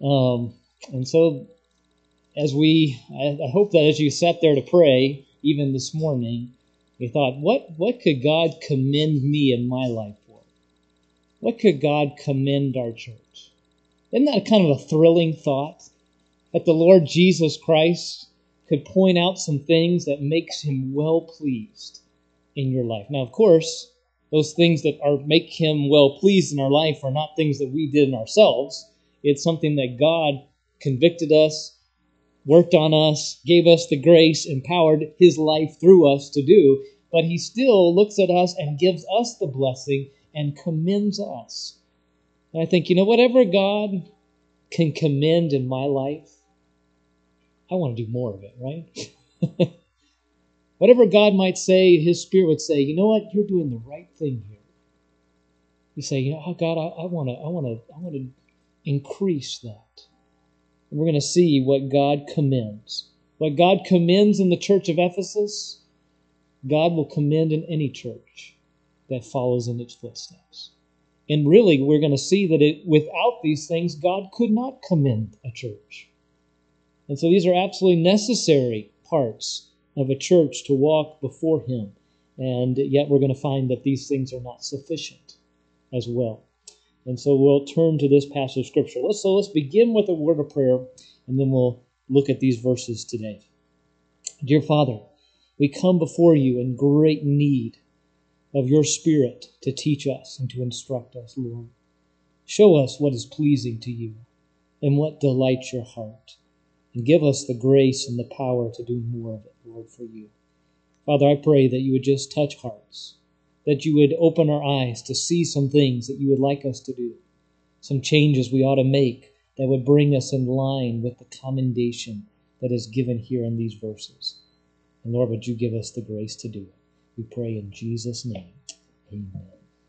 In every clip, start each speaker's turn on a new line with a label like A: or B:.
A: And so I hope that as you sat there to pray, even this morning, you thought, what could God commend me in my life for? What could God commend our church? Isn't that kind of a thrilling thought? That the Lord Jesus Christ could point out some things that makes him well pleased in your life. Now, of course, those things that make him well pleased in our life are not things that we did in ourselves. It's something that God convicted us, worked on us, gave us the grace, empowered his life through us to do. But he still looks at us and gives us the blessing and commends us. And I think, whatever God can commend in my life, I want to do more of it, right? Whatever God might say, his Spirit would say, you know what, you're doing the right thing here. You say, God, I want to increase that. And we're going to see what God commends. What God commends in the church of Ephesus, God will commend in any church that follows in its footsteps. And really, we're going to see that without these things, God could not commend a church. And so these are absolutely necessary parts of a church to walk before him. And yet we're going to find that these things are not sufficient as well. And so we'll turn to this passage of Scripture. Let's begin with a word of prayer, and then we'll look at these verses today. Dear Father, we come before you in great need of your Spirit to teach us and to instruct us, Lord. Show us what is pleasing to you and what delights your heart. And give us the grace and the power to do more of it, Lord, for you. Father, I pray that you would just touch hearts, that you would open our eyes to see some things that you would like us to do, some changes we ought to make that would bring us in line with the commendation that is given here in these verses. And Lord, would you give us the grace to do it? We pray in Jesus' name. Amen.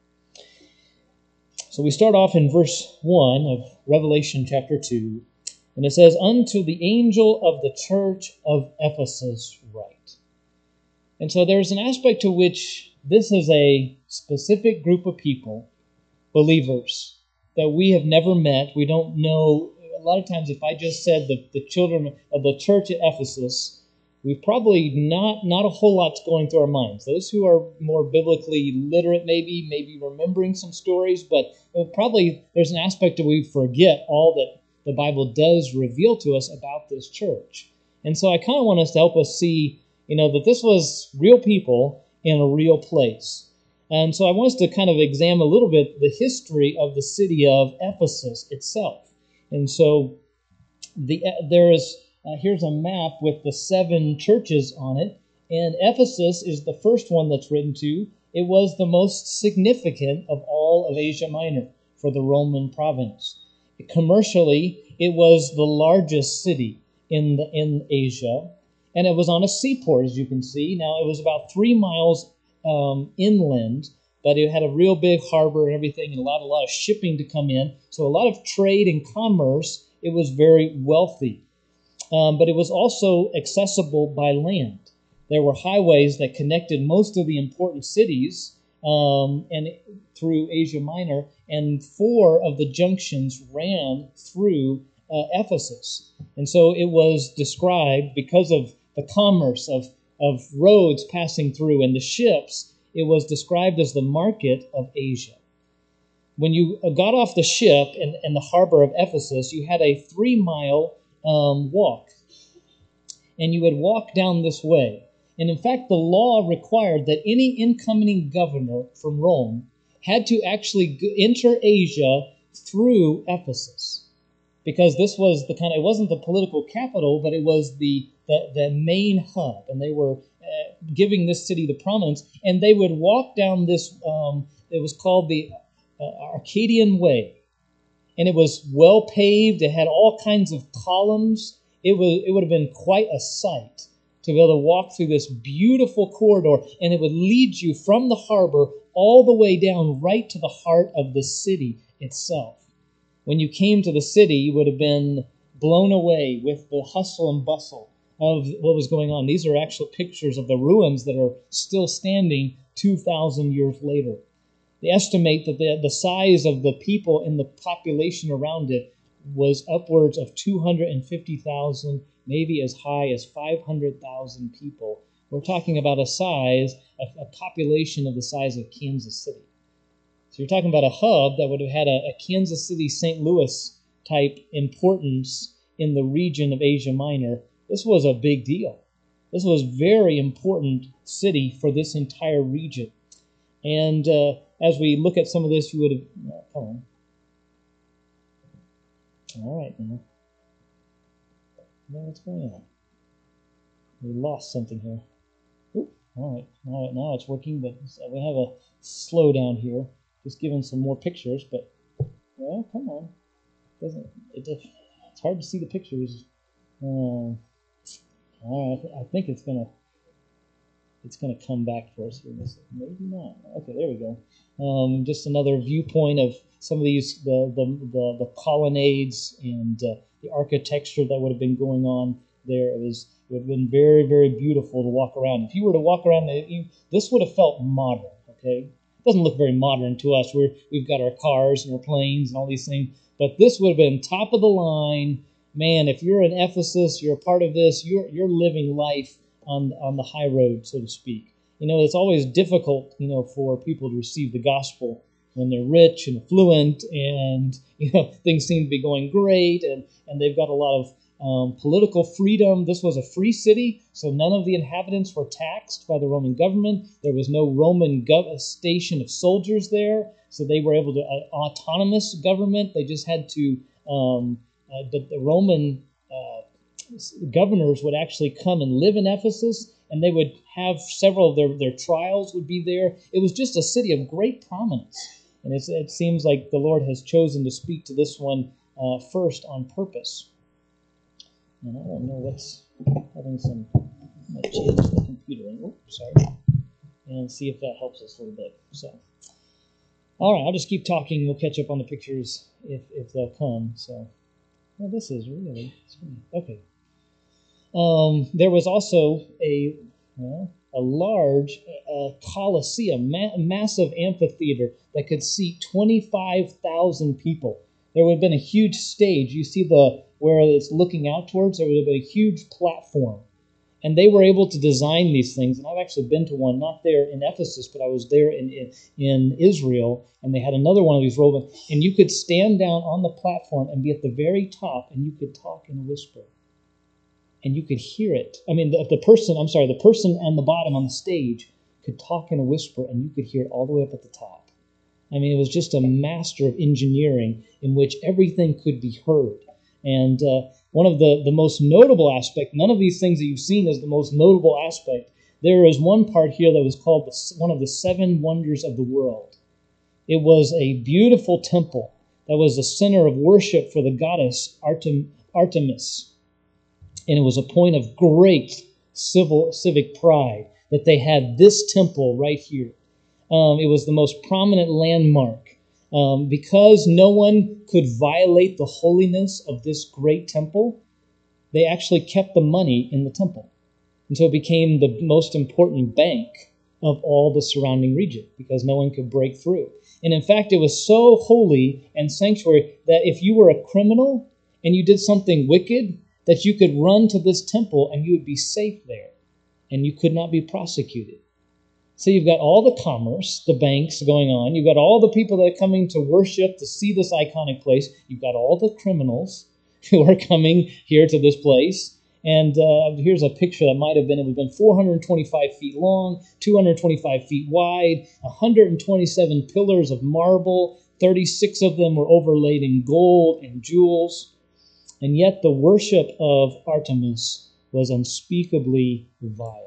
A: So we start off in verse 1 of Revelation chapter 2. And it says, unto the angel of the church of Ephesus write. And so there's an aspect to which this is a specific group of people, believers, that we have never met. We don't know. A lot of times if I just said the children of the church at Ephesus, we've probably not a whole lot's going through our minds. Those who are more biblically literate maybe remembering some stories, but probably there's an aspect that we forget all that the Bible does reveal to us about this church. And so I kind of want us to help us see, that this was real people in a real place. And so I want us to kind of examine a little bit the history of the city of Ephesus itself. And so here's a map with the 7 churches on it. And Ephesus is the first one that's written to. It was the most significant of all of Asia Minor for the Roman province. Commercially, it was the largest city in Asia, and it was on a seaport, as you can see. Now, it was about 3 miles inland, but it had a real big harbor and everything, and a lot of shipping to come in. So a lot of trade and commerce. It was very wealthy, but it was also accessible by land. There were highways that connected most of the important cities and through Asia Minor, and 4 of the junctions ran through Ephesus. And so it was described, because of the commerce of roads passing through and the ships, it was described as the market of Asia. When you got off the ship in the harbor of Ephesus, you had a 3-mile walk, and you would walk down this way. And in fact, the law required that any incoming governor from Rome had to actually enter Asia through Ephesus, because this was it wasn't the political capital, but it was the main hub, and they were giving this city the prominence, and they would walk down this, it was called the Arcadian Way, and it was well paved. It had all kinds of columns. It would have been quite a sight to be able to walk through this beautiful corridor, and it would lead you from the harbor all the way down right to the heart of the city itself. When you came to the city, you would have been blown away with the hustle and bustle of what was going on. These are actual pictures of the ruins that are still standing 2,000 years later. They estimate that the size of the people in the population around it was upwards of 250,000, maybe as high as 500,000 people. We're talking about a population of the size of Kansas City. So you're talking about a hub that would have had a Kansas City, St. Louis type importance in the region of Asia Minor. This was a big deal. This was a very important city for this entire region. And as we look at some of this, you would have... come on. All right, now. What's going on? We lost something here. Oop, all right, now it's working, but we have a slowdown here. Just giving some more pictures, but well, come on. It's hard to see the pictures. All right, I think it's gonna come back for us here. Maybe not. Okay, there we go. Just another viewpoint of some of these the colonnades and the architecture that would have been going on there. It would have been very, very beautiful to walk around. If you were to walk around, this would have felt modern. Okay, it doesn't look very modern to us. We've got our cars and our planes and all these things, but this would have been top of the line. Man, if you're in Ephesus, you're a part of this. You're living life on the high road, so to speak. It's always difficult, for people to receive the gospel when they're rich and affluent, and things seem to be going great, and they've got a lot of political freedom. This was a free city, so none of the inhabitants were taxed by the Roman government. There was no Roman station of soldiers there, so they were able to autonomous government. They just had to the Roman governors would actually come and live in Ephesus, and they would have several of their trials would be there. It was just a city of great prominence, and it seems like the Lord has chosen to speak to this one first on purpose. And I don't know what's having some... I might change the computer. And see if that helps us a little bit. So, all right, I'll just keep talking. We'll catch up on the pictures if they'll come. So, well, this is really okay. There was also a large coliseum, massive amphitheater that could seat 25,000 people. There would have been a huge stage. You see where it's looking out towards, there would have been a huge platform. And they were able to design these things. And I've actually been to one, not there in Ephesus, but I was there in Israel, and they had another one of these Roman. And you could stand down on the platform and be at the very top, and you could talk in a whisper. And you could hear it. I mean, the person on the bottom on the stage could talk in a whisper, and you could hear it all the way up at the top. I mean, it was just a master of engineering in which everything could be heard. And one of the most notable aspect, none of these things that you've seen is the most notable aspect. There is one part here that was called one of the 7 wonders of the world. It was a beautiful temple that was the center of worship for the goddess Artemis. And it was a point of great civic pride that they had this temple right here. It was the most prominent landmark. Because no one could violate the holiness of this great temple, they actually kept the money in the temple. And so it became the most important bank of all the surrounding region because no one could break through. And in fact, it was so holy and sanctuary that if you were a criminal and you did something wicked, that you could run to this temple and you would be safe there and you could not be prosecuted. So you've got all the commerce, the banks going on. You've got all the people that are coming to worship, to see this iconic place. You've got all the criminals who are coming here to this place. And here's a picture that might have been, it would have been 425 feet long, 225 feet wide, 127 pillars of marble, 36 of them were overlaid in gold and jewels. And yet the worship of Artemis was unspeakably vile.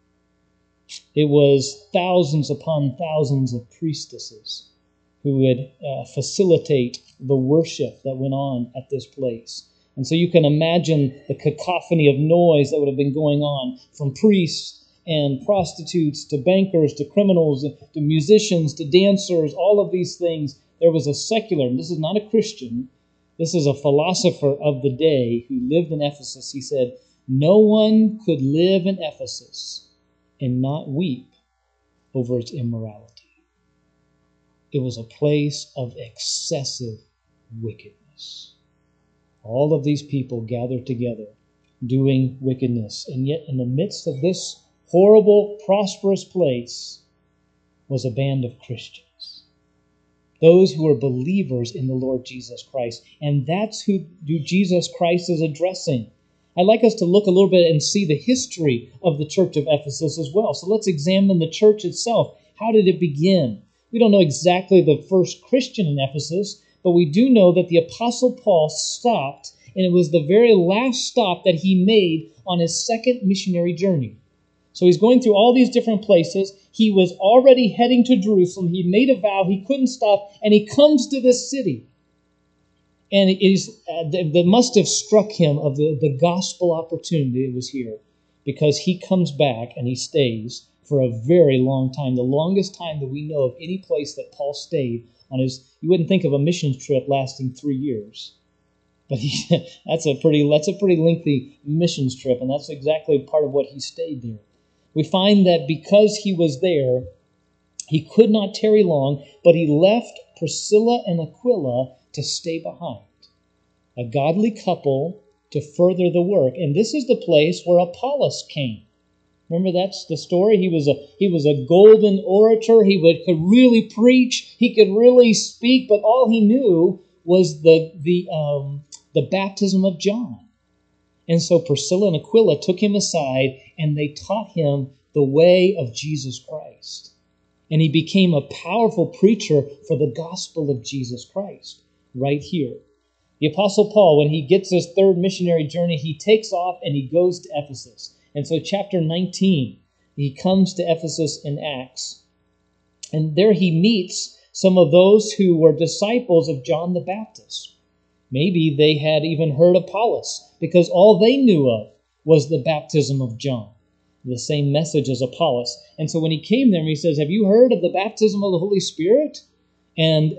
A: It was thousands upon thousands of priestesses who would facilitate the worship that went on at this place. And so you can imagine the cacophony of noise that would have been going on from priests and prostitutes to bankers to criminals to musicians to dancers, all of these things. There was a secular, and this is not a Christian, this is a philosopher of the day who lived in Ephesus. He said, no one could live in Ephesus and not weep over its immorality. It was a place of excessive wickedness. All of these people gathered together, doing wickedness. And yet in the midst of this horrible, prosperous place was a band of Christians. Those who were believers in the Lord Jesus Christ. And that's who Jesus Christ is addressing. I'd like us to look a little bit and see the history of the church of Ephesus as well. So let's examine the church itself. How did it begin? We don't know exactly the first Christian in Ephesus, but we do know that the Apostle Paul stopped, and it was the very last stop that he made on his second missionary journey. So he's going through all these different places. He was already heading to Jerusalem. He made a vow. He couldn't stop, and he comes to this city. And it is that must have struck him of the gospel opportunity that was here, because he comes back and he stays for a very long time, the longest time that we know of any place that Paul stayed on his. You wouldn't think of a missions trip lasting 3 years, but that's a pretty lengthy missions trip, and that's exactly part of what he stayed there. We find that because he was there, he could not tarry long, but he left Priscilla and Aquila to stay behind, a godly couple to further the work. And this is the place where Apollos came. Remember, that's the story. He was a golden orator. He could really preach. He could really speak, but all he knew was the baptism of John. And so Priscilla and Aquila took him aside, and they taught him the way of Jesus Christ. And he became a powerful preacher for the gospel of Jesus Christ right here. The Apostle Paul, when he gets his third missionary journey, he takes off and he goes to Ephesus. And so chapter 19, he comes to Ephesus in Acts. And there he meets some of those who were disciples of John the Baptist. Maybe they had even heard of Apollos, because all they knew of was the baptism of John, the same message as Apollos. And so when he came there, he says, "Have you heard of the baptism of the Holy Spirit?" And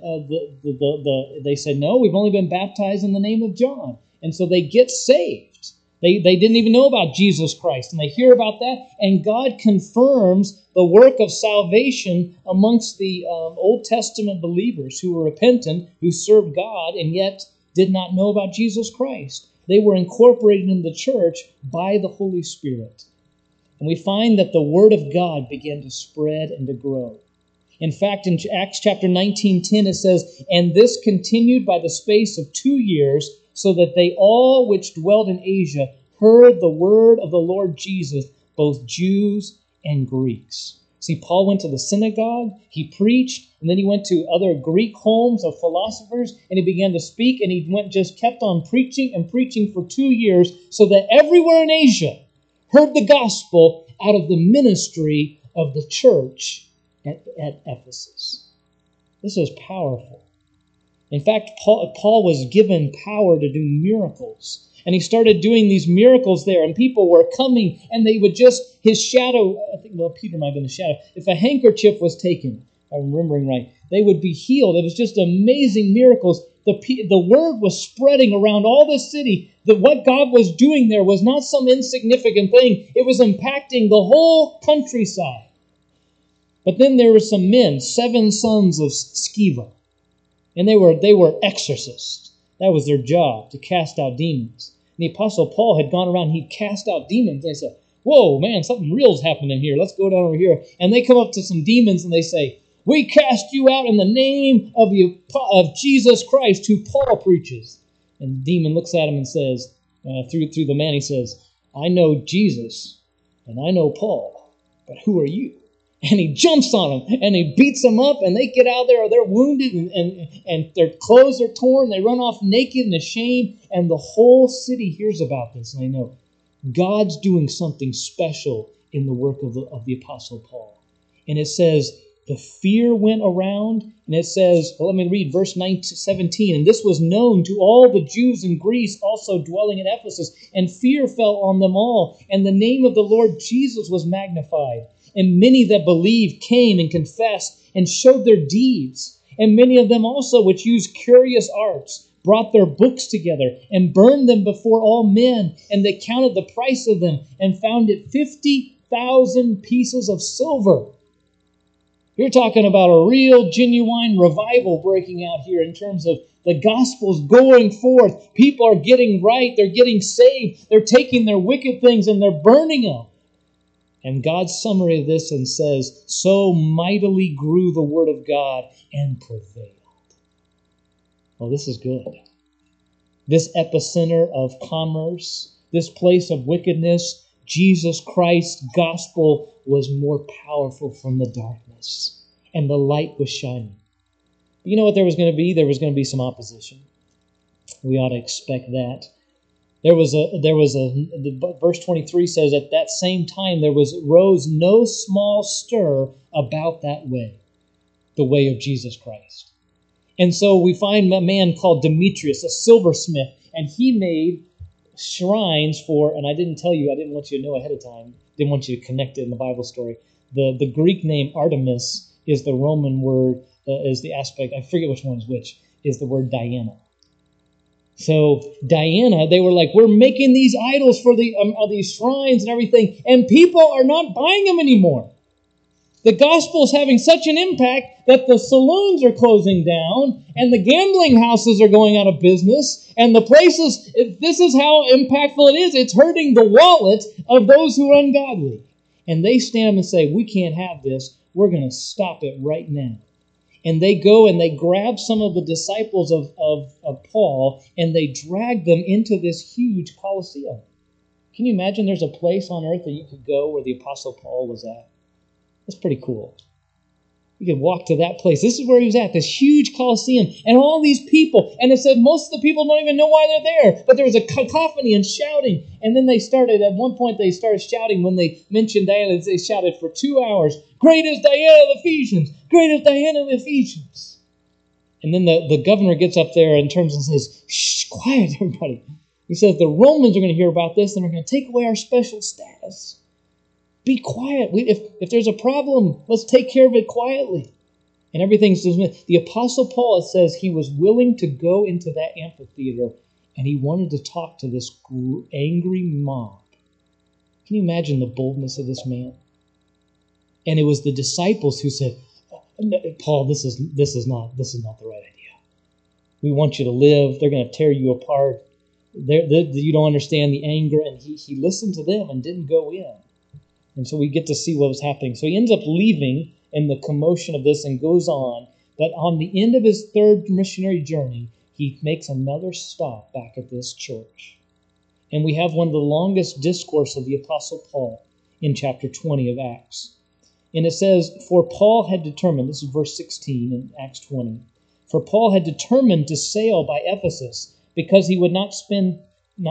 A: they said, "No, we've only been baptized in the name of John." And so they get saved. They didn't even know about Jesus Christ, and they hear about that, and God confirms the work of salvation amongst the Old Testament believers who were repentant, who served God, and yet did not know about Jesus Christ. They were incorporated in the church by the Holy Spirit. And we find that the Word of God began to spread and to grow. In fact, in Acts chapter 19:10, it says, "And this continued by the space of 2 years, so that they all which dwelt in Asia heard the word of the Lord Jesus, both Jews and Greeks." See, Paul went to the synagogue, he preached, and then he went to other Greek homes of philosophers, and he began to speak, and he kept on preaching and preaching for 2 years, so that everywhere in Asia heard the gospel out of the ministry of the church at Ephesus. This is powerful. In fact, Paul was given power to do miracles. And he started doing these miracles there, and people were coming, and they would his shadow, Peter might have been the shadow. If a handkerchief was taken, if I'm remembering right, they would be healed. It was just amazing miracles. The word was spreading around all the city that what God was doing there was not some insignificant thing. It was impacting the whole countryside. But then there were some men, 7 sons of Sceva, and they were exorcists. That was their job, to cast out demons. And the Apostle Paul had gone around, he'd cast out demons. They said, "Whoa, man, something real's happening here. Let's go down over here." And they come up to some demons and they say, "We cast you out in the name of Jesus Christ, who Paul preaches." And the demon looks at him and says, through the man, he says, "I know Jesus and I know Paul, but who are you?" And he jumps on them, and he beats them up, and they get out there, or they're wounded, and their clothes are torn. They run off naked and ashamed, and the whole city hears about this, and they know God's doing something special in the work of the Apostle Paul. And it says, the fear went around, and it says, well, let me read verse 17. "And this was known to all the Jews in Greece also dwelling in Ephesus, and fear fell on them all, and the name of the Lord Jesus was magnified. And many that believed came and confessed and showed their deeds. And many of them also, which used curious arts, brought their books together and burned them before all men. And they counted the price of them and found it 50,000 pieces of silver." You're talking about a real, genuine revival breaking out here in terms of the gospel's going forth. People are getting right. They're getting saved. They're taking their wicked things and they're burning them. And God's summary of this and says, so mightily grew the word of God and prevailed. Well, this is good. This epicenter of commerce, this place of wickedness, Jesus Christ's gospel was more powerful from the darkness, and the light was shining. But you know what there was going to be? There was going to be some opposition. We ought to expect that. Verse 23 says, at that same time there rose no small stir about that way, the way of Jesus Christ. And so we find a man called Demetrius, a silversmith, and he made shrines for, and I didn't tell you, I didn't want you to know ahead of time, didn't want you to connect it in the Bible story. The Greek name Artemis is the Roman word, is the aspect, I forget which one is which, is the word Diana. So Diana, they were like, we're making these idols for these shrines and everything, and people are not buying them anymore. The gospel is having such an impact that the saloons are closing down and the gambling houses are going out of business. And the places, this is how impactful it is. It's hurting the wallet of those who are ungodly. And they stand and say, we can't have this. We're going to stop it right now. And they go and they grab some of the disciples of Paul and they drag them into this huge Colosseum. Can you imagine there's a place on earth that you could go where the Apostle Paul was at? That's pretty cool. You could walk to that place. This is where he was at, this huge Colosseum, and all these people. And it said most of the people don't even know why they're there, but there was a cacophony and shouting. And then at one point they started shouting when they mentioned Diana. They shouted for 2 hours, great is Diana of the Ephesians, great is Diana of the Ephesians. And then the governor gets up there in terms and says, shh, quiet everybody. He says the Romans are going to hear about this and they're going to take away our special status. Be quiet. If there's a problem, let's take care of it quietly. And everything's dismissed. The Apostle Paul, it says, he was willing to go into that amphitheater and he wanted to talk to this angry mob. Can you imagine the boldness of this man? And it was the disciples who said, Paul, this is not the right idea. We want you to live. They're going to tear you apart. You don't understand the anger. And he listened to them and didn't go in. And so we get to see what was happening. So he ends up leaving in the commotion of this and goes on. But on the end of his third missionary journey, he makes another stop back at this church. And we have one of the longest discourse of the Apostle Paul in chapter 20 of Acts. And it says, for Paul had determined, this is verse 16 in Acts 20, for Paul had determined to sail by Ephesus because he would not spend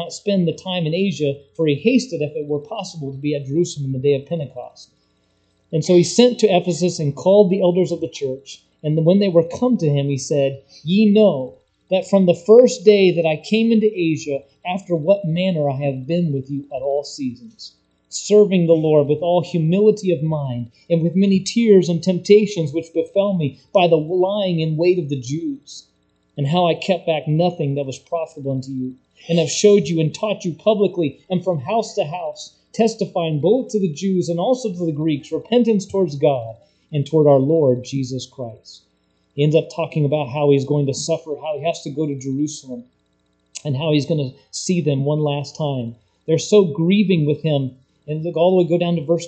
A: the time in Asia, for he hasted, if it were possible, to be at Jerusalem in the day of Pentecost. And so he sent to Ephesus and called the elders of the church. And when they were come to him, he said, ye know that from the first day that I came into Asia, after what manner I have been with you at all seasons, serving the Lord with all humility of mind, and with many tears and temptations which befell me by the lying in wait of the Jews, and how I kept back nothing that was profitable unto you, and have showed you and taught you publicly and from house to house, testifying both to the Jews and also to the Greeks, repentance towards God and toward our Lord Jesus Christ. He ends up talking about how he's going to suffer, how he has to go to Jerusalem, and how he's going to see them one last time. They're so grieving with him. And look all the way, go down to verse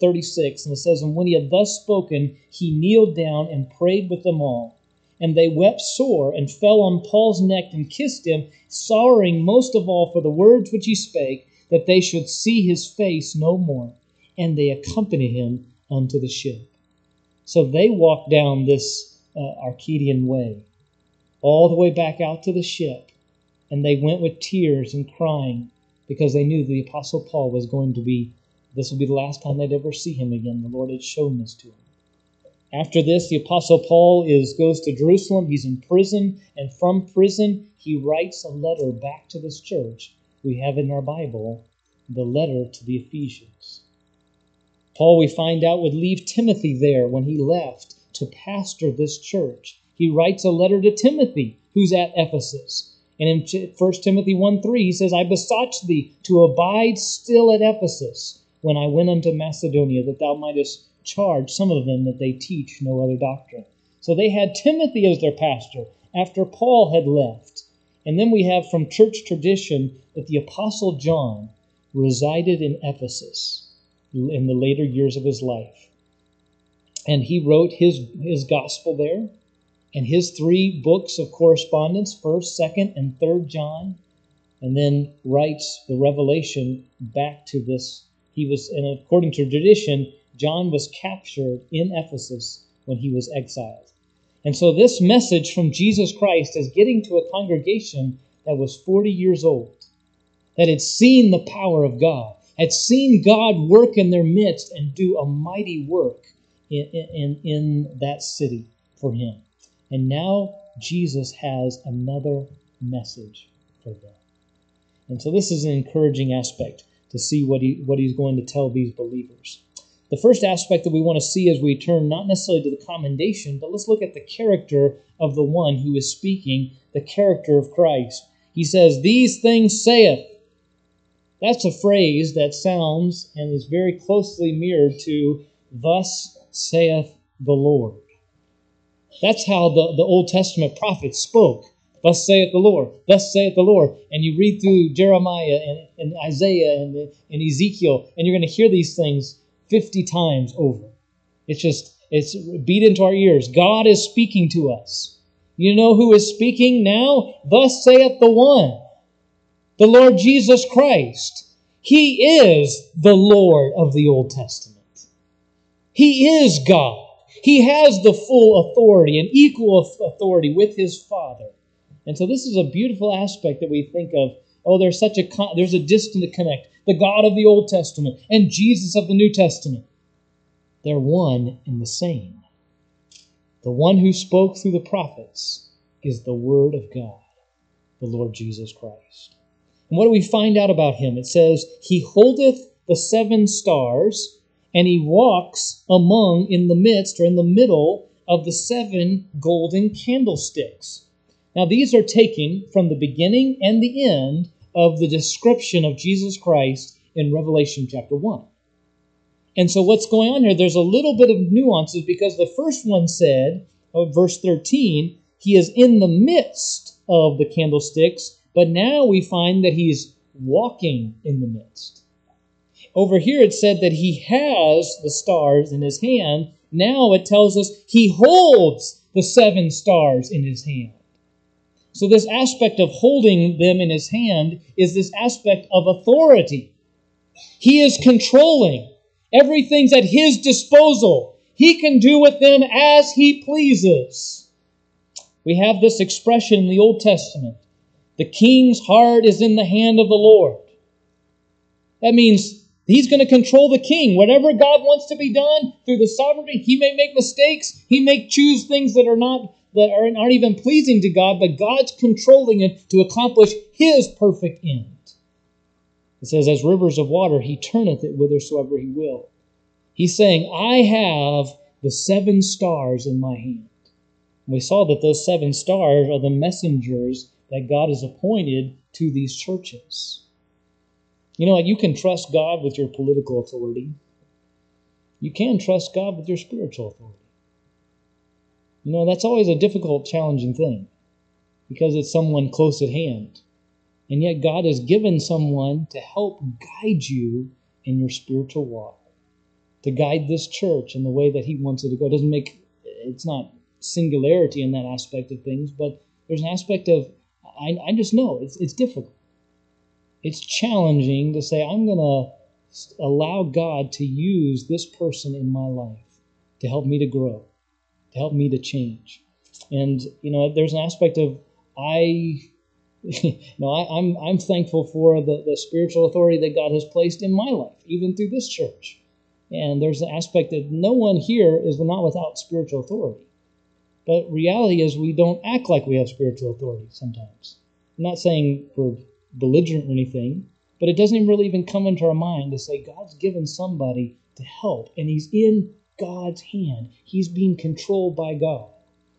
A: 36, and it says, and when he had thus spoken, he kneeled down and prayed with them all. And they wept sore, and fell on Paul's neck, and kissed him, sorrowing most of all for the words which he spake, that they should see his face no more. And they accompanied him unto the ship. So they walked down this Arcadian way, all the way back out to the ship. And they went with tears and crying, because they knew the Apostle Paul was going to be, this would be the last time they'd ever see him again. The Lord had shown this to him. After this, the Apostle Paul goes to Jerusalem. He's in prison, and from prison, he writes a letter back to this church. We have in our Bible the letter to the Ephesians. Paul, we find out, would leave Timothy there when he left to pastor this church. He writes a letter to Timothy, who's at Ephesus. And in 1 Timothy 1:3, he says, I besought thee to abide still at Ephesus when I went unto Macedonia, that thou mightest charge, some of them, that they teach no other doctrine. So they had Timothy as their pastor after Paul had left. And then we have from church tradition that the Apostle John resided in Ephesus in the later years of his life. And he wrote his gospel there, and his 3 books of correspondence, 1st, 2nd, and 3rd John, and then writes the Revelation back to this. And according to tradition, John was captured in Ephesus when he was exiled. And so this message from Jesus Christ is getting to a congregation that was 40 years old, that had seen the power of God, had seen God work in their midst and do a mighty work in that city for him. And now Jesus has another message for them. And so this is an encouraging aspect to see what he's going to tell these believers. The first aspect that we want to see as we turn not necessarily to the commendation, but let's look at the character of the one who is speaking, the character of Christ. He says, "These things saith." That's a phrase that sounds and is very closely mirrored to, "Thus saith the Lord." That's how the Old Testament prophets spoke. "Thus saith the Lord, thus saith the Lord." And you read through Jeremiah and Isaiah and Ezekiel, and you're going to hear these things 50 times over. It's beat into our ears. God is speaking to us. You know who is speaking now? "Thus saith the one," the Lord Jesus Christ. He is the Lord of the Old Testament. He is God. He has the full authority and equal authority with his Father. And so this is a beautiful aspect that we think of. Oh, there's a distant connect. The God of the Old Testament and Jesus of the New Testament. They're one and the same. The one who spoke through the prophets is the Word of God, the Lord Jesus Christ. And what do we find out about him? It says, "He holdeth the 7 stars, and he walks in the midst, or in the middle of the 7 golden candlesticks." Now, these are taken from the beginning and the end of the description of Jesus Christ in Revelation chapter 1. And so what's going on here, there's a little bit of nuances, because the first one said, verse 13, he is in the midst of the candlesticks, but now we find that he's walking in the midst. Over here it said that he has the stars in his hand. Now it tells us he holds the 7 stars in his hand. So this aspect of holding them in his hand is this aspect of authority. He is controlling. Everything's at his disposal. He can do with them as he pleases. We have this expression in the Old Testament. The king's heart is in the hand of the Lord. That means he's going to control the king. Whatever God wants to be done through the sovereignty, he may make mistakes. He may choose things that aren't even pleasing to God, but God's controlling it to accomplish his perfect end. It says, "As rivers of water, he turneth it whithersoever he will." He's saying, I have the 7 stars in my hand. And we saw that those 7 stars are the messengers that God has appointed to these churches. You know, you can trust God with your political authority. You can trust God with your spiritual authority. You know, that's always a difficult, challenging thing, because it's someone close at hand. And yet God has given someone to help guide you in your spiritual walk, to guide this church in the way that he wants it to go. It's not singularity in that aspect of things, but there's an aspect of, I just know it's difficult. It's challenging to say, I'm going to allow God to use this person in my life to help me to grow, to help me to change. And, you know, there's an aspect of, I'm thankful for the spiritual authority that God has placed in my life, even through this church. And there's an aspect that no one here is not without spiritual authority. But reality is we don't act like we have spiritual authority sometimes. I'm not saying we're belligerent or anything, but it doesn't really even come into our mind to say God's given somebody to help, and he's in God's hand. He's being controlled by God.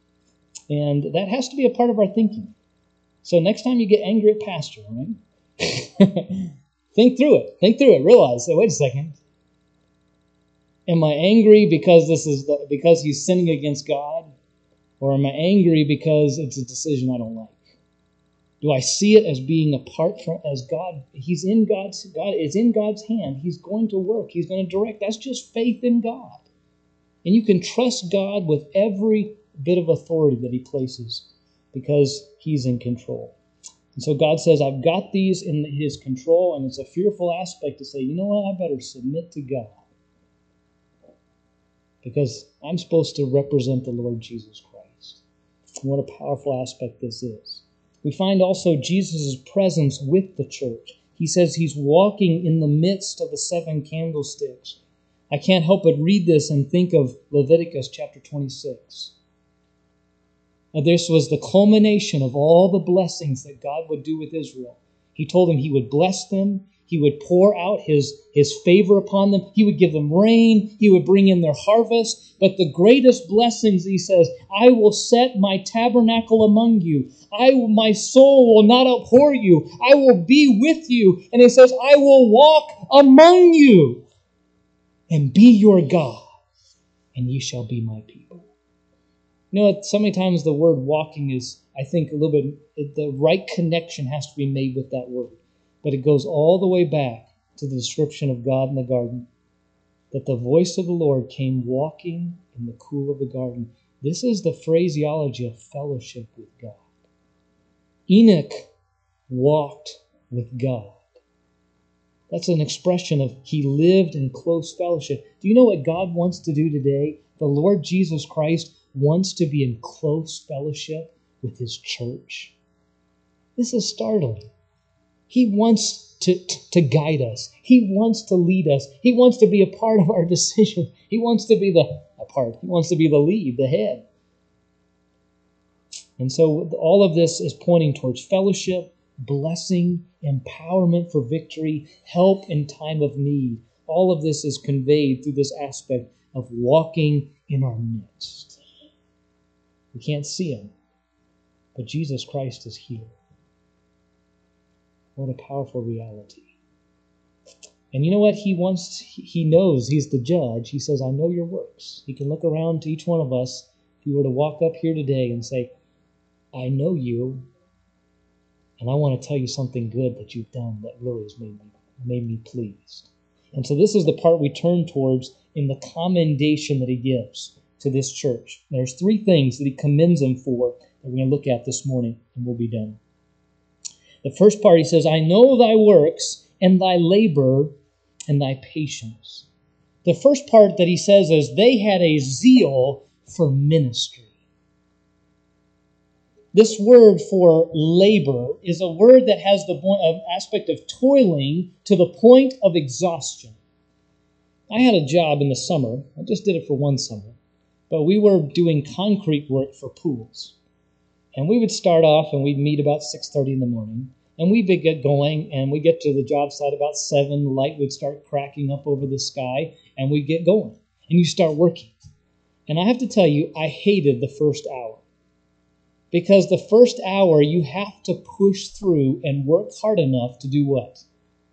A: And that has to be a part of our thinking. So next time you get angry at pastor, right? Think through it. Realize, say, wait a second. Am I angry because because he's sinning against God? Or am I angry because it's a decision I don't like? Do I see it as being apart from, as God, God is in God's hand. He's going to work. He's going to direct. That's just faith in God. And you can trust God with every bit of authority that he places because he's in control. And so God says, I've got these in his control, and it's a fearful aspect to say, you know what, I better submit to God because I'm supposed to represent the Lord Jesus Christ. What a powerful aspect this is. We find also Jesus' presence with the church. He says he's walking in the midst of the 7 candlesticks. I can't help but read this and think of Leviticus chapter 26. Now, this was the culmination of all the blessings that God would do with Israel. He told them he would bless them. He would pour out his favor upon them. He would give them rain. He would bring in their harvest. But the greatest blessings, he says, I will set my tabernacle among you. My soul will not abhor you. I will be with you. And he says, I will walk among you and be your God, and ye shall be my people. You know, so many times the word walking is, I think, a little bit, the right connection has to be made with that word. But it goes all the way back to the description of God in the garden, that the voice of the Lord came walking in the cool of the garden. This is the phraseology of fellowship with God. Enoch walked with God. That's an expression of he lived in close fellowship. Do you know what God wants to do today? The Lord Jesus Christ wants to be in close fellowship with his church. This is startling. He wants to guide us. He wants to lead us. He wants to be a part of our decision. He wants to be He wants to be the lead, the head. And so all of this is pointing towards fellowship, blessing, empowerment for victory, help in time of need. All of this is conveyed through this aspect of walking in our midst. We can't see him, but Jesus Christ is here. What a powerful reality. And you know what? He knows he's the judge. He says, I know your works. He can look around to each one of us if he were to walk up here today and say, I know you, and I want to tell you something good that you've done that really has made me pleased. And so this is the part we turn towards in the commendation that he gives to this church. There's 3 things that he commends them for that we're going to look at this morning, and we'll be done. The first part, he says, I know thy works and thy labor and thy patience. The first part that he says is they had a zeal for ministry. This word for labor is a word that has the aspect of toiling to the point of exhaustion. I had a job in the summer. I just did it for one summer. But we were doing concrete work for pools. And we would start off and we'd meet about 6:30 in the morning. And we'd get going and we get to the job site about 7. The light would start cracking up over the sky and we'd get going. And you start working. And I have to tell you, I hated the first hour. Because the first hour you have to push through and work hard enough to do what?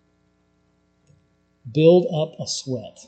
A: Build up a sweat.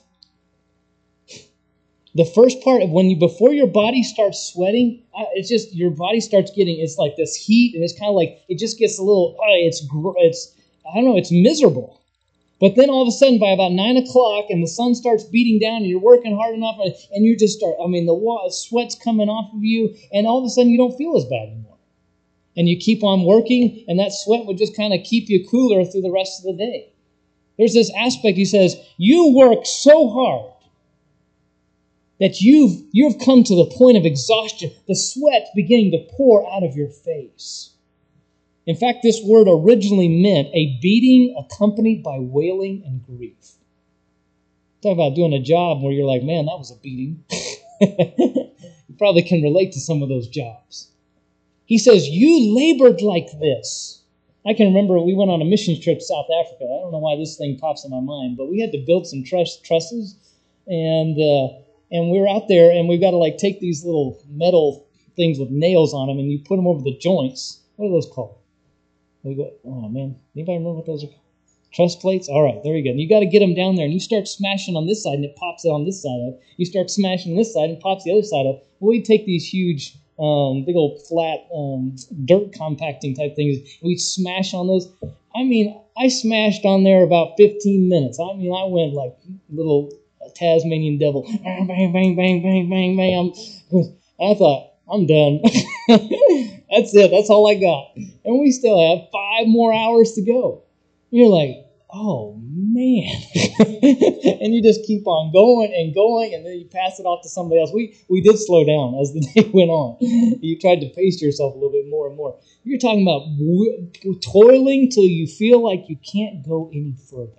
A: The first part of before your body starts sweating, it's just your body starts getting, it's like this heat, and it's kind of like, it just gets a little, it's miserable. But then all of a sudden, by about 9 o'clock, and the sun starts beating down, and you're working hard enough, and you just start, the sweat's coming off of you, and all of a sudden you don't feel as bad anymore. And you keep on working, and that sweat would just kind of keep you cooler through the rest of the day. There's this aspect, he says, you work so hard that you've come to the point of exhaustion, the sweat beginning to pour out of your face. In fact, this word originally meant a beating accompanied by wailing and grief. Talk about doing a job where you're like, man, that was a beating. You probably can relate to some of those jobs. He says, you labored like this. I can remember we went on a mission trip to South Africa. I don't know why this thing pops in my mind, but we had to build some trusses, and we were out there, and we've got to take these little metal things with nails on them, and you put them over the joints. What are those called? We go, oh man, anybody remember what those are called? Truss plates? All right, there you go. And you got to get them down there, and you start smashing on this side, and it pops it on this side up. You start smashing this side, and it pops the other side up. Well, we take these huge, big old flat dirt compacting type things. We smash on those. I mean, I smashed on there about 15 minutes. I mean, I went like little Tasmanian devil. Bang, bang, bang, bang, bang, bang, bang. I thought, I'm done. That's it. That's all I got. And we still have 5 more hours to go. You're like, oh, man. And you just keep on going, and then you pass it off to somebody else. We did slow down as the day went on. You tried to pace yourself a little bit more and more. You're talking about toiling till you feel like you can't go any further.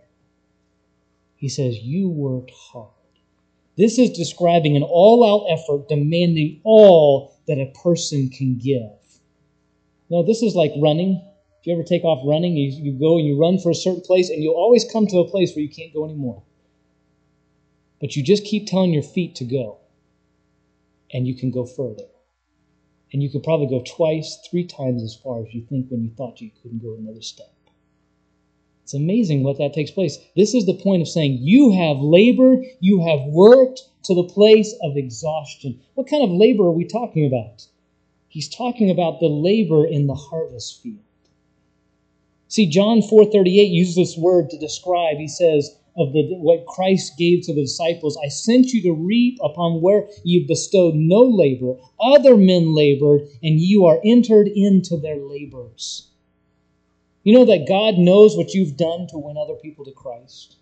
A: He says, you worked hard. This is describing an all-out effort demanding all that a person can give. Now, this is like running. If you ever take off running, you go and you run for a certain place, and you'll always come to a place where you can't go anymore. But you just keep telling your feet to go, and you can go further. And you could probably go 2, 3 times as far as you think when you thought you couldn't go another step. It's amazing what that takes place. This is the point of saying you have labored, you have worked to the place of exhaustion. What kind of labor are we talking about? He's talking about the labor in the harvest field. See, John 4:38 uses this word to describe, he says, of what Christ gave to the disciples. I sent you to reap upon where you bestowed no labor. Other men labored, and you are entered into their labors. You know that God knows what you've done to win other people to Christ.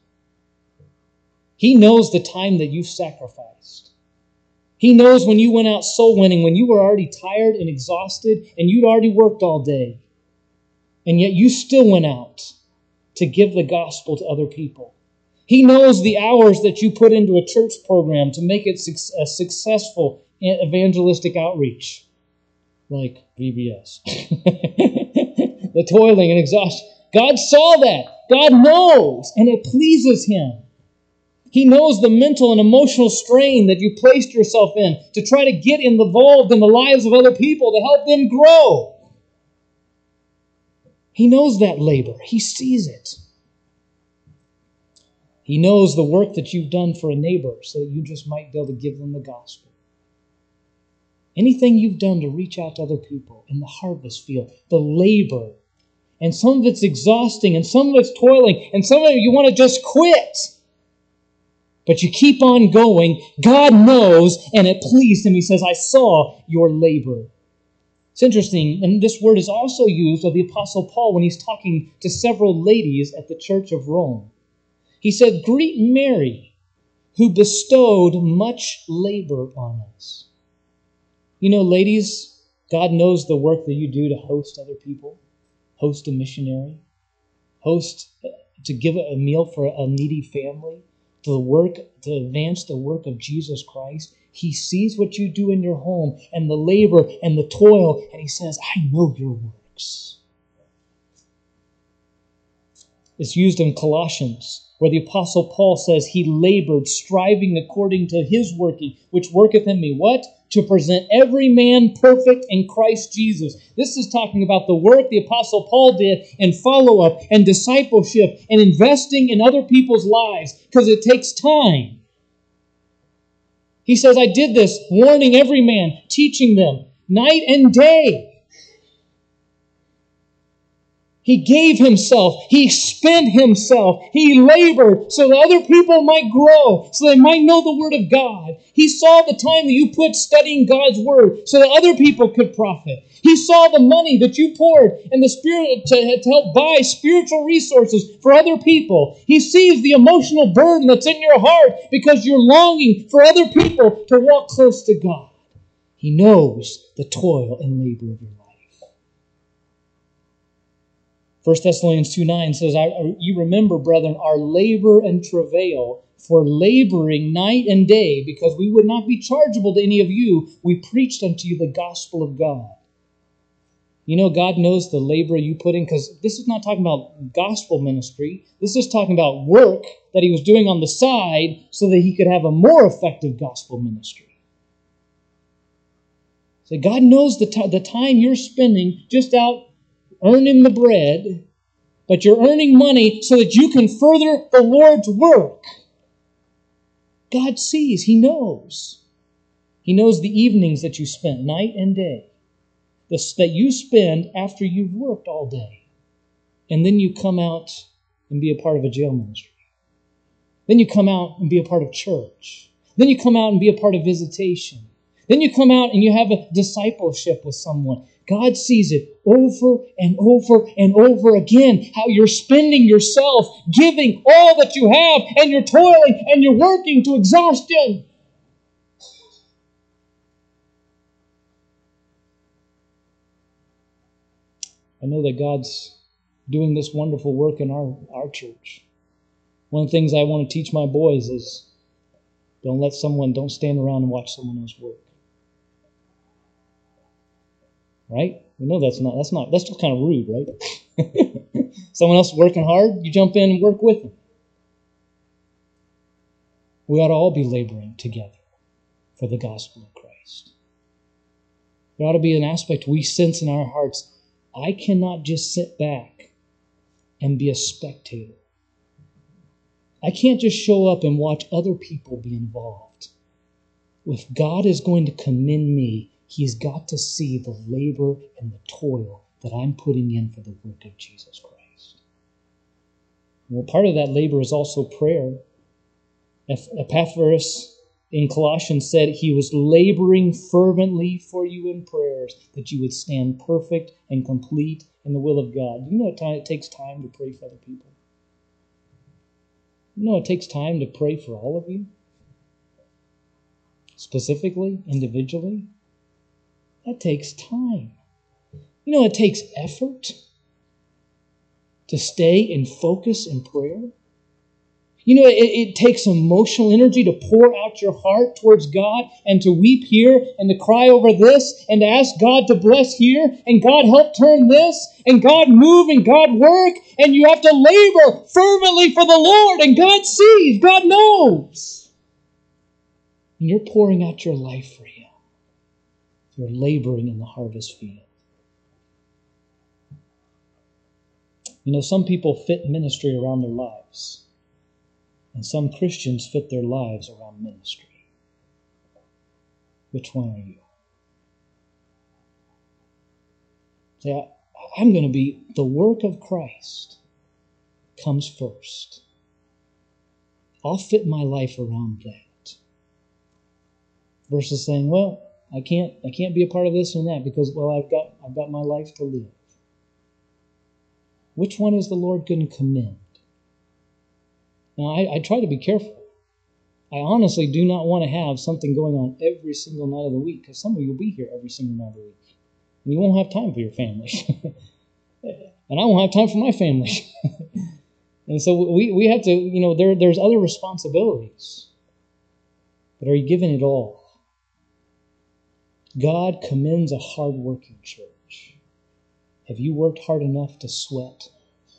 A: He knows the time that you've sacrificed. He knows when you went out soul winning, when you were already tired and exhausted, and you'd already worked all day. And yet you still went out to give the gospel to other people. He knows the hours that you put into a church program to make it a successful evangelistic outreach, like VBS. The toiling and exhaustion. God saw that. God knows, and it pleases Him. He knows the mental and emotional strain that you placed yourself in to try to get involved in the lives of other people to help them grow. He knows that labor. He sees it. He knows the work that you've done for a neighbor so that you just might be able to give them the gospel. Anything you've done to reach out to other people in the harvest field, the labor. And some of it's exhausting, and some of it's toiling, and some of it you want to just quit. But you keep on going. God knows, and it pleased Him. He says, I saw your labor. It's interesting, and this word is also used of the Apostle Paul when he's talking to several ladies at the church of Rome. He said, greet Mary, who bestowed much labor on us. You know, ladies, God knows the work that you do to host other people, host a missionary, to give a meal for a needy family, to advance the work of Jesus Christ. He sees what you do in your home and the labor and the toil, and He says, I know your works. It's used in Colossians, where the Apostle Paul says he labored, striving according to his working, which worketh in me. What? To present every man perfect in Christ Jesus. This is talking about the work the Apostle Paul did in follow-up and discipleship and investing in other people's lives, because it takes time. He says, I did this, warning every man, teaching them, night and day. He gave Himself. He spent Himself. He labored so that other people might grow, so they might know the Word of God. He saw the time that you put studying God's Word so that other people could profit. He saw the money that you poured in the Spirit to help buy spiritual resources for other people. He sees the emotional burden that's in your heart because you're longing for other people to walk close to God. He knows the toil and labor of your life. 1 Thessalonians 2:9 says, you remember, brethren, our labor and travail, for laboring night and day, because we would not be chargeable to any of you, we preached unto you the gospel of God. You know, God knows the labor you put in, because this is not talking about gospel ministry. This is talking about work that He was doing on the side so that He could have a more effective gospel ministry. So God knows the time you're spending just out earning the bread but you're earning money so that you can further the Lord's work. God sees. He knows. He knows the evenings that you spent night and day, that you spend after you've worked all day. And then you come out and be a part of a jail ministry. Then you come out and be a part of church. Then you come out and be a part of visitation. Then you come out and you have a discipleship with someone. God sees it over and over and over again, how you're spending yourself, giving all that you have, and you're toiling and you're working to exhaustion. I know that God's doing this wonderful work in our church. One of the things I want to teach my boys is don't stand around and watch someone else work. Right? We know that's just kind of rude, right? Someone else working hard, you jump in and work with them. We ought to all be laboring together for the gospel of Christ. There ought to be an aspect we sense in our hearts. I cannot just sit back and be a spectator. I can't just show up and watch other people be involved. If God is going to commend me, He's got to see the labor and the toil that I'm putting in for the work of Jesus Christ. Well, part of that labor is also prayer. Epaphras in Colossians said he was laboring fervently for you in prayers that you would stand perfect and complete in the will of God. You know it takes time to pray for other people? You know it takes time to pray for all of you? Specifically, individually? That takes time. You know it takes effort to stay in focus in prayer? You know, it takes emotional energy to pour out your heart towards God and to weep here and to cry over this and to ask God to bless here and God help turn this and God move and God work, and you have to labor fervently for the Lord, and God sees, God knows. And you're pouring out your life for Him. You're laboring in the harvest field. You know, some people fit ministry around their lives. And some Christians fit their lives around ministry. Which one are you? Say, I'm going to be, the work of Christ comes first. I'll fit my life around that. Versus saying, well, I can't be a part of this and that because, well, I've got my life to live. Which one is the Lord going to commend? Now, I try to be careful. I honestly do not want to have something going on every single night of the week, because some of you will be here every single night of the week. And you won't have time for your family. And I won't have time for my family. And so we have to, you know, there's other responsibilities. But are you giving it all? God commends a hard-working church. Have you worked hard enough to sweat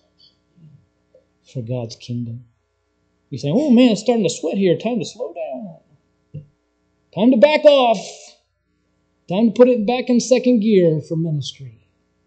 A: for God's kingdom? You're saying, oh man, it's starting to sweat here. Time to slow down. Time to back off. Time to put it back in second gear for ministry.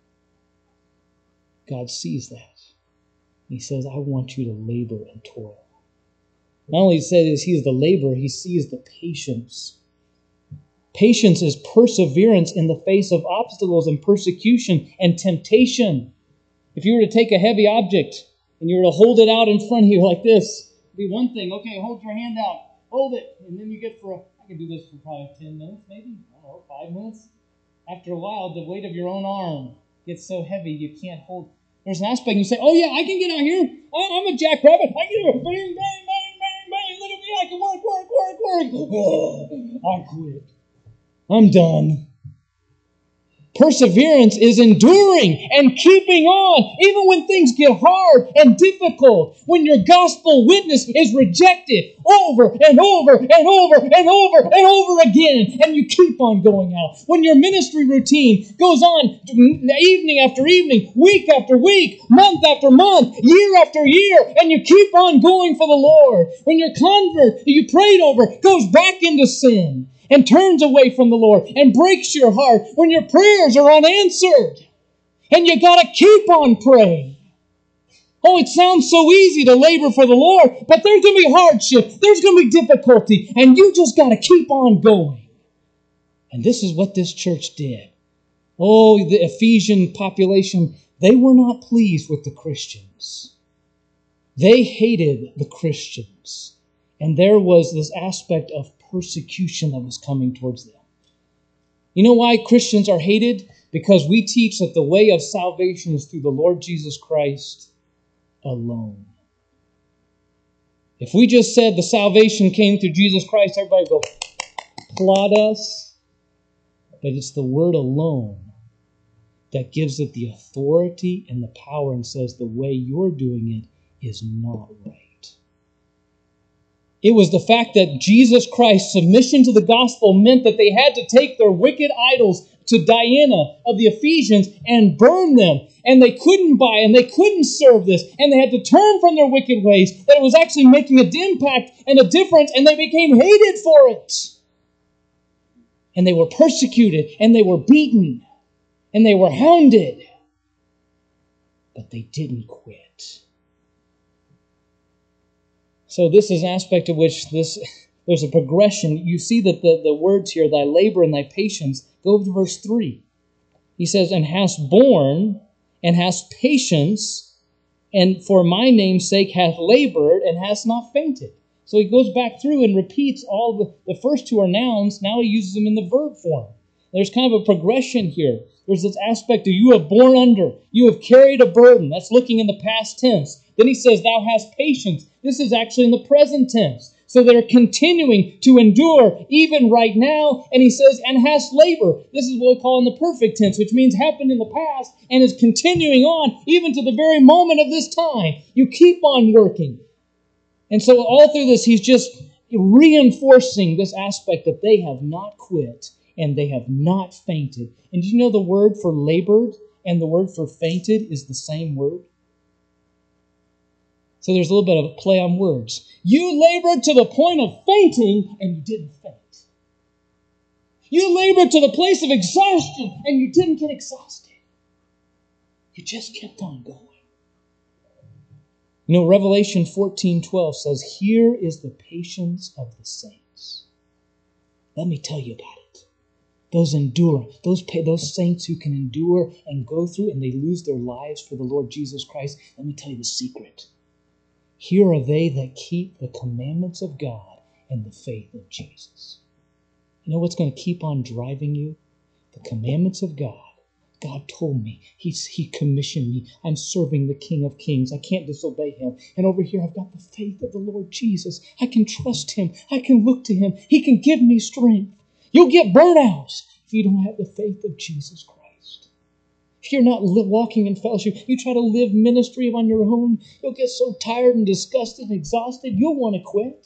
A: God sees that. He says, I want you to labor and toil. Not only says He is the laborer, He sees the patience. Patience is perseverance in the face of obstacles and persecution and temptation. If you were to take a heavy object and you were to hold it out in front of you like this, be one thing. Okay, hold your hand out. Hold it. And then you get I can do this for probably 10 minutes, maybe. I don't know, 5 minutes. After a while, the weight of your own arm gets so heavy you can't hold. There's an aspect you say, oh yeah, I can get out here. I'm a jackrabbit. I can do it. Bang, bang, bang, bang, bang. Look at me. I can work. Oh, I quit. I'm done. Perseverance is enduring and keeping on, even when things get hard and difficult. When your gospel witness is rejected over and over and over and over and over again, and you keep on going out. When your ministry routine goes on evening after evening, week after week, month after month, year after year, and you keep on going for the Lord. When your convert that you prayed over goes back into sin and turns away from the Lord and breaks your heart, when your prayers are unanswered, and you got to keep on praying. Oh, it sounds so easy to labor for the Lord, but there's going to be hardship. There's going to be difficulty, and you just got to keep on going. And this is what this church did. Oh, the Ephesian population, they were not pleased with the Christians. They hated the Christians. And there was this aspect of persecution that was coming towards them. You know why Christians are hated? Because we teach that the way of salvation is through the Lord Jesus Christ alone. If we just said the salvation came through Jesus Christ, everybody would go applaud us. But it's the word alone that gives it the authority and the power and says the way you're doing it is not right. It was the fact that Jesus Christ's submission to the gospel meant that they had to take their wicked idols to Diana of the Ephesians and burn them. And they couldn't buy and they couldn't serve this. And they had to turn from their wicked ways. That it was actually making an impact and a difference. And they became hated for it. And they were persecuted. And they were beaten. And they were hounded. But they didn't quit. So this is an aspect of which there's a progression. You see that the words here, thy labor and thy patience, go to verse 3. He says, and hast borne and hast patience, and for my name's sake hath labored and hast not fainted. So he goes back through and repeats all the first two are nouns. Now he uses them in the verb form. There's kind of a progression here. There's this aspect of you have borne under. You have carried a burden. That's looking in the past tense. Then he says, thou hast patience. This is actually in the present tense. So they're continuing to endure even right now. And he says, and hast labor. This is what we call in the perfect tense, which means happened in the past and is continuing on even to the very moment of this time. You keep on working. And so all through this, he's just reinforcing this aspect that they have not quit and they have not fainted. And do you know the word for labored and the word for fainted is the same word? So there's a little bit of a play on words. You labored to the point of fainting and you didn't faint. You labored to the place of exhaustion and you didn't get exhausted. You just kept on going. You know, Revelation 14:12 says, here is the patience of the saints. Let me tell you about it. Those endure, those saints who can endure and go through and they lose their lives for the Lord Jesus Christ. Let me tell you the secret. Here are they that keep the commandments of God and the faith of Jesus. You know what's going to keep on driving you? The commandments of God. God told me. He commissioned me. I'm serving the King of Kings. I can't disobey Him. And over here I've got the faith of the Lord Jesus. I can trust Him. I can look to Him. He can give me strength. You'll get burnt out if you don't have the faith of Jesus Christ. If you're not walking in fellowship, you try to live ministry on your own, you'll get so tired and disgusted and exhausted, you'll want to quit.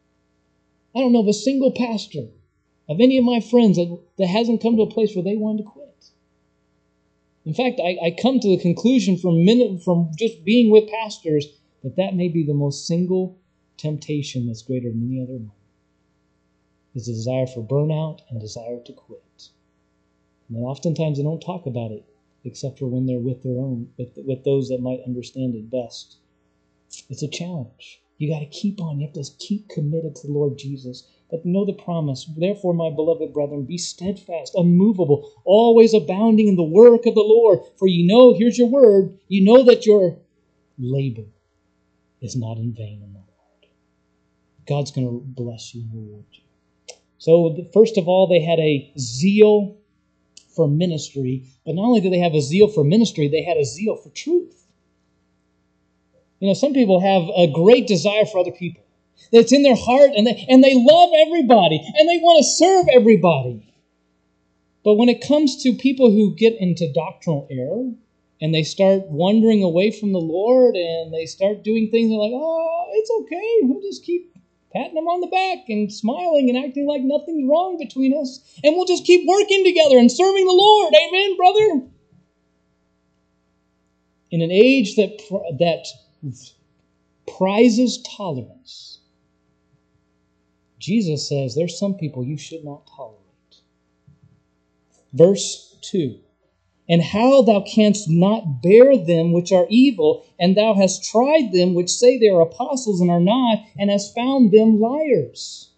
A: I don't know of a single pastor of any of my friends that hasn't come to a place where they wanted to quit. In fact, I come to the conclusion from just being with pastors that may be the most single temptation that's greater than any other one. Is a desire for burnout and desire to quit. And oftentimes they don't talk about it except for when they're with with those that might understand it best. It's a challenge. You got to keep on. You have to keep committed to the Lord Jesus. But know the promise. Therefore, my beloved brethren, be steadfast, unmovable, always abounding in the work of the Lord. For you know, here's your word, you know that your labor is not in vain in the Lord. God's going to bless you and reward you. So, first of all, they had a zeal for ministry. But not only did they have a zeal for ministry, they had a zeal for truth. You know, some people have a great desire for other people. It's in their heart, and they love everybody, and they want to serve everybody. But when it comes to people who get into doctrinal error, and they start wandering away from the Lord, and they start doing things, they're like, oh, it's okay, we'll just keep patting them on the back and smiling and acting like nothing's wrong between us, and we'll just keep working together and serving the Lord. Amen, brother? In an age that prizes tolerance, Jesus says there's some people you should not tolerate. Verse 2, And how thou canst not bear them which are evil, and thou hast tried them which say they are apostles and are not, and hast found them liars.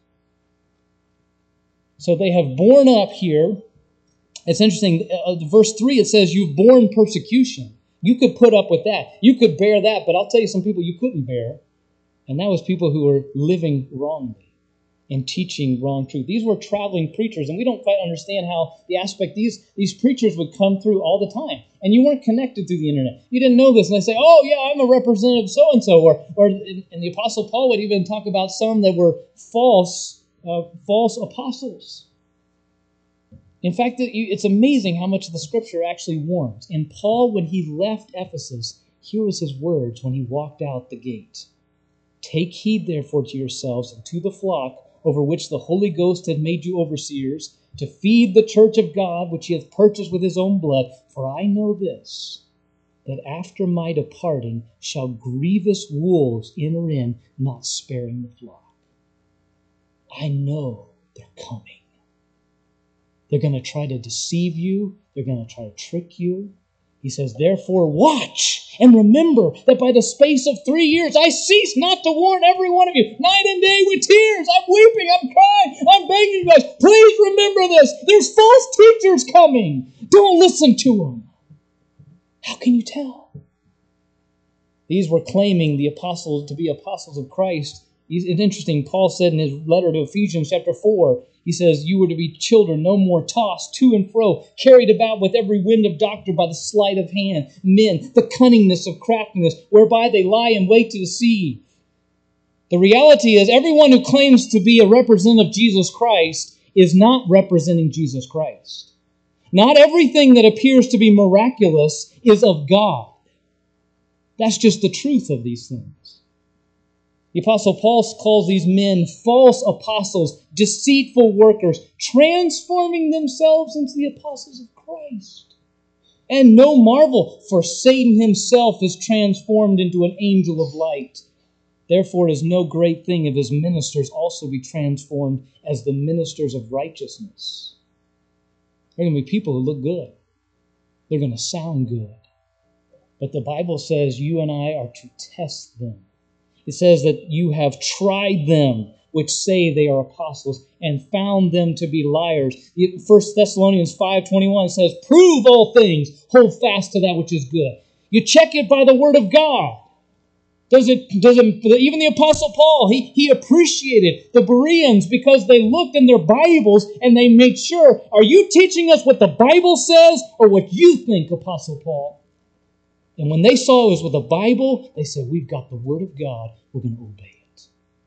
A: So they have borne up here. It's interesting, verse 3, it says, you've borne persecution. You could put up with that. You could bear that, but I'll tell you some people you couldn't bear. And that was people who were living wrongly and teaching wrong truth. These were traveling preachers, and we don't quite understand how the aspect these preachers would come through all the time. And you weren't connected through the internet. You didn't know this, and they say, oh, yeah, I'm a representative of so-and-so. Or and the Apostle Paul would even talk about some that were false apostles. In fact, it's amazing how much the Scripture actually warns. And Paul, when he left Ephesus, here was his words when he walked out the gate. Take heed, therefore, to yourselves and to the flock over which the Holy Ghost hath made you overseers, to feed the church of God, which he hath purchased with his own blood. For I know this, that after my departing shall grievous wolves enter in, not sparing the flock. I know they're coming. They're going to try to deceive you. They're going to try to trick you. He says, therefore, watch and remember that by the space of 3 years I cease not to warn every one of you, night and day with tears. I'm weeping, I'm crying, I'm begging you guys, please remember this. There's false teachers coming. Don't listen to them. How can you tell? These were claiming the apostles to be apostles of Christ. It's interesting, Paul said in his letter to Ephesians chapter 4, he says, you were to be children, no more tossed to and fro, carried about with every wind of doctrine by the sleight of hand, men, the cunningness of craftiness, whereby they lie in wait to deceive. The reality is, everyone who claims to be a representative of Jesus Christ is not representing Jesus Christ. Not everything that appears to be miraculous is of God. That's just the truth of these things. The Apostle Paul calls these men false apostles, deceitful workers, transforming themselves into the apostles of Christ. And no marvel, for Satan himself is transformed into an angel of light. Therefore it is no great thing if his ministers also be transformed as the ministers of righteousness. They're going to be people who look good. They're going to sound good. But the Bible says you and I are to test them. It says that you have tried them, which say they are apostles, and found them to be liars. 1 Thessalonians 5:21 says, prove all things, hold fast to that which is good. You check it by the word of God. Even the Apostle Paul, he appreciated the Bereans because they looked in their Bibles and they made sure, are you teaching us what the Bible says or what you think, Apostle Paul? And when they saw it was with the Bible, they said, we've got the Word of God. We're going to obey it.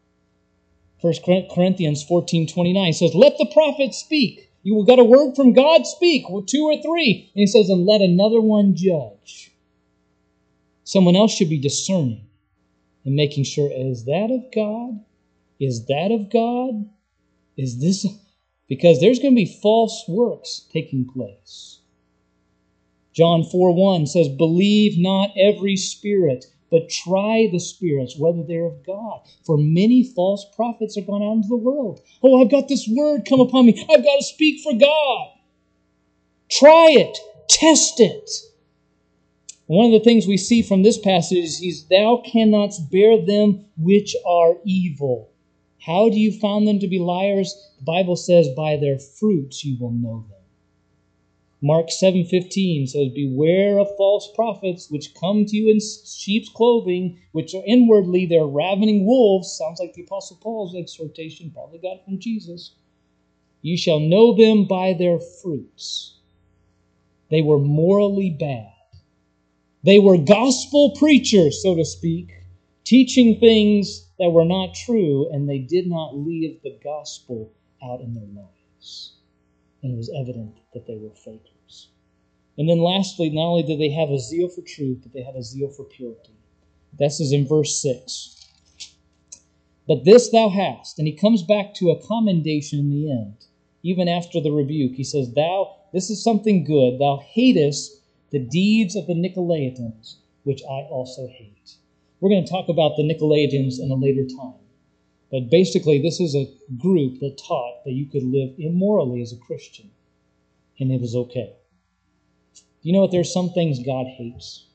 A: 1 Corinthians 14:29 says, let the prophets speak. You got a word from God, speak. 2 or 3. And he says, and let another one judge. Someone else should be discerning and making sure, is that of God? Is that of God? Is this? Because there's going to be false works taking place. John 4:1 says, believe not every spirit, but try the spirits, whether they're of God. For many false prophets are gone out into the world. Oh, I've got this word come upon me. I've got to speak for God. Try it. Test it. One of the things we see from this passage is, thou cannot bear them which are evil. How do you find them to be liars? The Bible says, by their fruits you will know them. Mark 7:15 says, beware of false prophets which come to you in sheep's clothing, which are inwardly they're ravening wolves. Sounds like the Apostle Paul's exhortation, probably got it from Jesus. You shall know them by their fruits. They were morally bad. They were gospel preachers, so to speak, teaching things that were not true, and they did not live the gospel out in their lives. And it was evident that they were fakers. And then lastly, not only did they have a zeal for truth, but they had a zeal for purity. This is in verse 6. But this thou hast, and he comes back to a commendation in the end, even after the rebuke. He says, this is something good, thou hatest the deeds of the Nicolaitans, which I also hate. We're going to talk about the Nicolaitans in a later time. But basically, this is a group that taught that you could live immorally as a Christian, and it was okay. Do you know what? There's some things God hates.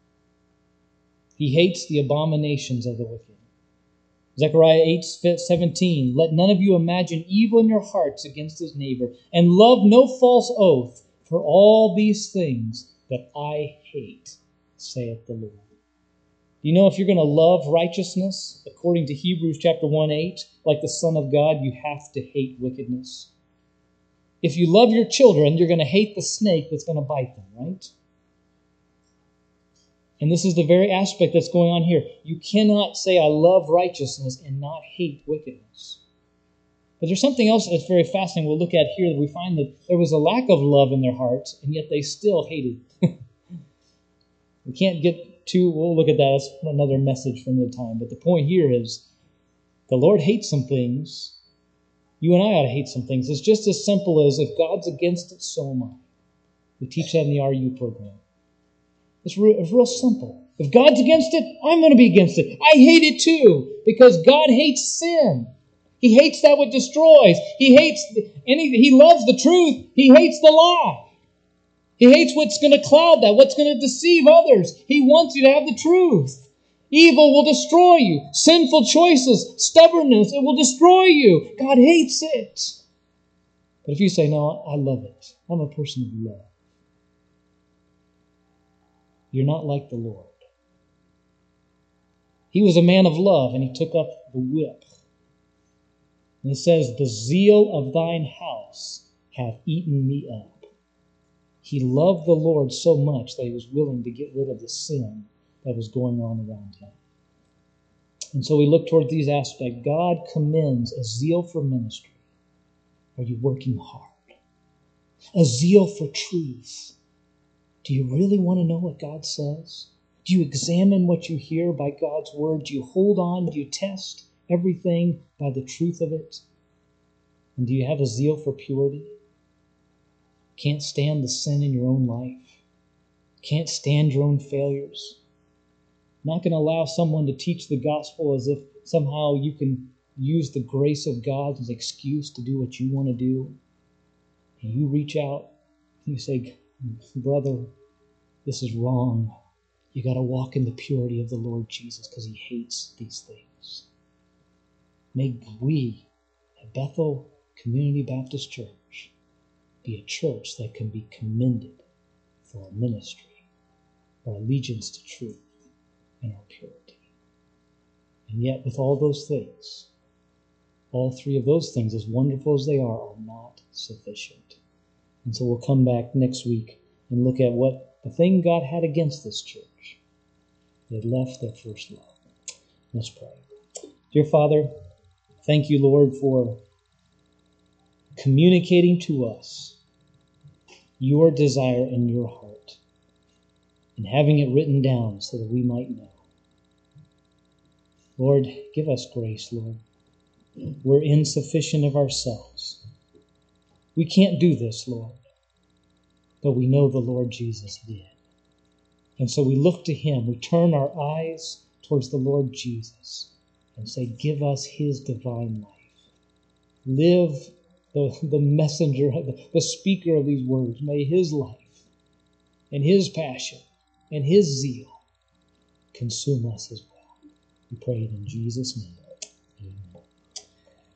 A: He hates the abominations of the wicked. Zechariah 8:17, let none of you imagine evil in your hearts against his neighbor, and love no false oath, for all these things that I hate, saith the Lord. Do you know if you're going to love righteousness, according to Hebrews chapter 1:8, like the Son of God, you have to hate wickedness. If you love your children, you're going to hate the snake that's going to bite them, right? And this is the very aspect that's going on here. You cannot say, I love righteousness and not hate wickedness. But there's something else that's very fascinating we'll look at here, that we find that there was a lack of love in their hearts, and yet they still hated. We can't get too, we'll look at that. That's another message from the time. But the point here is, the Lord hates some things. You and I ought to hate some things. It's just as simple as, if God's against it, so am I. We teach that in the RU program. It's real simple. If God's against it, I'm going to be against it. I hate it too, because God hates sin. He hates that which destroys. He loves the truth. He hates the lie. He hates what's going to cloud that, what's going to deceive others. He wants you to have the truth. Evil will destroy you. Sinful choices, stubbornness, it will destroy you. God hates it. But if you say, no, I love it. I'm a person of love. You're not like the Lord. He was a man of love, and he took up the whip. And it says, the zeal of thine house hath eaten me up. He loved the Lord so much that he was willing to get rid of the sin that was going on around him. And so we look toward these aspects. God commends a zeal for ministry. Are you working hard? A zeal for truth. Do you really want to know what God says? Do you examine what you hear by God's word? Do you hold on? Do you test everything by the truth of it? And do you have a zeal for purity? Can't stand the sin in your own life? Can't stand your own failures? Not going to allow someone to teach the gospel as if somehow you can use the grace of God as an excuse to do what you want to do. And you reach out and you say, brother, this is wrong. You got to walk in the purity of the Lord Jesus, because he hates these things. May we at Bethel Community Baptist Church be a church that can be commended for our ministry, our allegiance to truth, and our purity. And yet, with all those things, all three of those things, as wonderful as they are not sufficient. And so we'll come back next week and look at what the thing God had against this church. They had left their first love. Let's pray. Dear Father, thank you, Lord, for communicating to us your desire in your heart and having it written down so that we might know. Lord, give us grace, Lord. We're insufficient of ourselves. We can't do this, Lord. But we know the Lord Jesus did. And so we look to him. We turn our eyes towards the Lord Jesus and say, give us his divine life. Live the messenger, the speaker of these words. May his life and his passion and his zeal consume us as well. We pray it in Jesus' name.